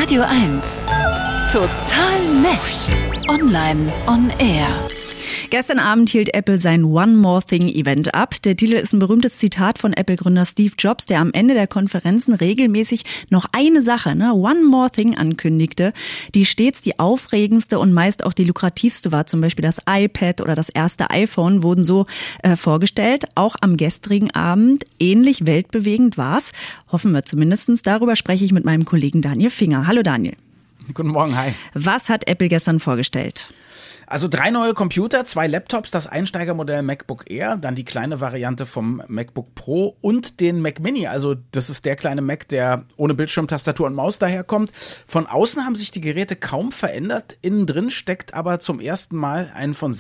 Radio 1. Total nett. Online on Air. Gestern Abend hielt Apple sein One More Thing Event ab. Der Titel ist ein berühmtes Zitat von Apple-Gründer Steve Jobs, der am Ende der Konferenzen regelmäßig noch eine Sache, One More Thing, ankündigte, die stets die aufregendste und meist auch die lukrativste war. Zum Beispiel das iPad oder das erste iPhone wurden so vorgestellt. Auch am gestrigen Abend ähnlich weltbewegend war's. Hoffen wir zumindest. Darüber spreche ich mit meinem Kollegen Daniel Finger. Hallo Daniel. Guten Morgen, hi. Was hat Apple gestern vorgestellt? Also 3 neue Computer, 2 Laptops, das Einsteigermodell MacBook Air, dann die kleine Variante vom MacBook Pro und den Mac Mini. Also das ist der kleine Mac, der ohne Bildschirm, Tastatur und Maus daherkommt. Von außen haben sich die Geräte kaum verändert. Innen drin steckt aber zum ersten Mal ein von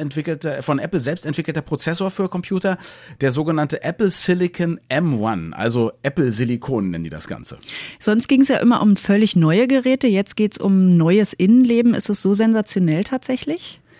Apple selbst entwickelter Prozessor für Computer, der sogenannte Apple Silicon M1, also Apple Silikon nennen die das Ganze. Sonst ging es ja immer um völlig neue Geräte, jetzt geht es um neues Innenleben. Ist es so sensationell tatsächlich?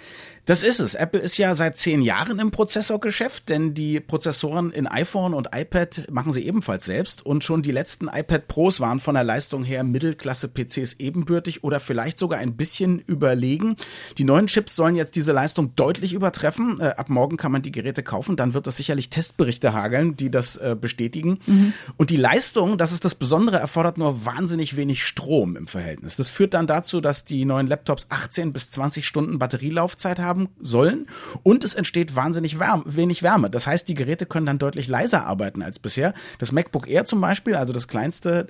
Das ist es. Apple ist ja seit 10 Jahren im Prozessorgeschäft, denn die Prozessoren in iPhone und iPad machen sie ebenfalls selbst und schon die letzten iPad Pros waren von der Leistung her Mittelklasse-PCs ebenbürtig oder vielleicht sogar ein bisschen überlegen. Die neuen Chips sollen jetzt diese Leistung deutlich übertreffen. Ab morgen kann man die Geräte kaufen, dann wird es sicherlich Testberichte hageln, die das bestätigen. Und die Leistung, das ist das Besondere, erfordert nur wahnsinnig wenig Strom im Verhältnis. Das führt dann dazu, dass die neuen Laptops 18 bis 20 Stunden Batterielaufzeit haben sollen und es entsteht wahnsinnig wenig Wärme. Das heißt, die Geräte können dann deutlich leiser arbeiten als bisher. Das MacBook Air zum Beispiel, also das kleinste,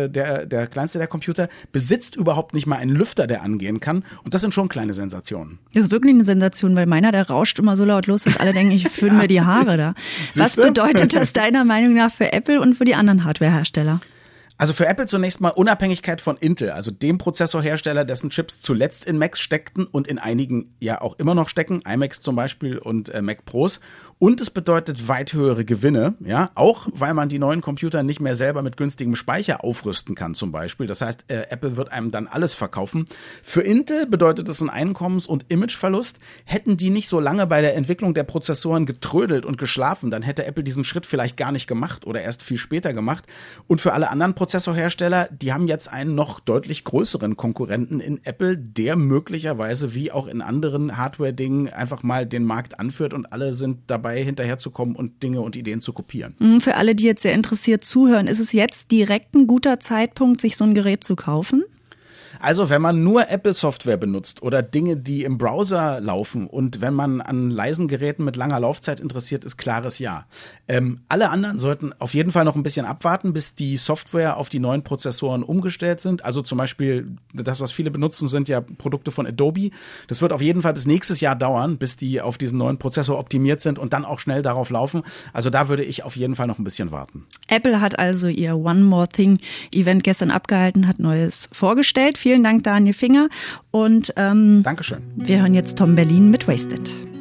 der kleinste der Computer, besitzt überhaupt nicht mal einen Lüfter, der angehen kann und das sind schon kleine Sensationen. Das ist wirklich eine Sensation, weil meiner, der rauscht immer so laut los, dass alle denken, ich föhne mir die Haare da. Was bedeutet das deiner Meinung nach für Apple und für die anderen Hardwarehersteller? Also für Apple zunächst mal Unabhängigkeit von Intel, also dem Prozessorhersteller, dessen Chips zuletzt in Macs steckten und in einigen ja auch immer noch stecken, iMacs zum Beispiel und Mac Pros. Und es bedeutet weit höhere Gewinne, ja, auch weil man die neuen Computer nicht mehr selber mit günstigem Speicher aufrüsten kann zum Beispiel. Das heißt, Apple wird einem dann alles verkaufen. Für Intel bedeutet es einen Einkommens- und Imageverlust. Hätten die nicht so lange bei der Entwicklung der Prozessoren getrödelt und geschlafen, dann hätte Apple diesen Schritt vielleicht gar nicht gemacht oder erst viel später gemacht. Und für alle anderen Prozessorhersteller, die haben jetzt einen noch deutlich größeren Konkurrenten in Apple, der möglicherweise wie auch in anderen Hardware-Dingen einfach mal den Markt anführt und alle sind dabei hinterherzukommen und Dinge und Ideen zu kopieren. Für alle, die jetzt sehr interessiert zuhören, ist es jetzt direkt ein guter Zeitpunkt, sich so ein Gerät zu kaufen? Also wenn man nur Apple-Software benutzt oder Dinge, die im Browser laufen und wenn man an leisen Geräten mit langer Laufzeit interessiert ist, klares Ja. Alle anderen sollten auf jeden Fall noch ein bisschen abwarten, bis die Software auf die neuen Prozessoren umgestellt sind. Also zum Beispiel das, was viele benutzen, sind ja Produkte von Adobe. Das wird auf jeden Fall bis nächstes Jahr dauern, bis die auf diesen neuen Prozessor optimiert sind und dann auch schnell darauf laufen. Also da würde ich auf jeden Fall noch ein bisschen warten. Apple hat also ihr One More Thing Event gestern abgehalten, hat Neues vorgestellt. Vielen Dank, Daniel Finger. Und Dankeschön. Wir hören jetzt Tom Berlin mit Wasted.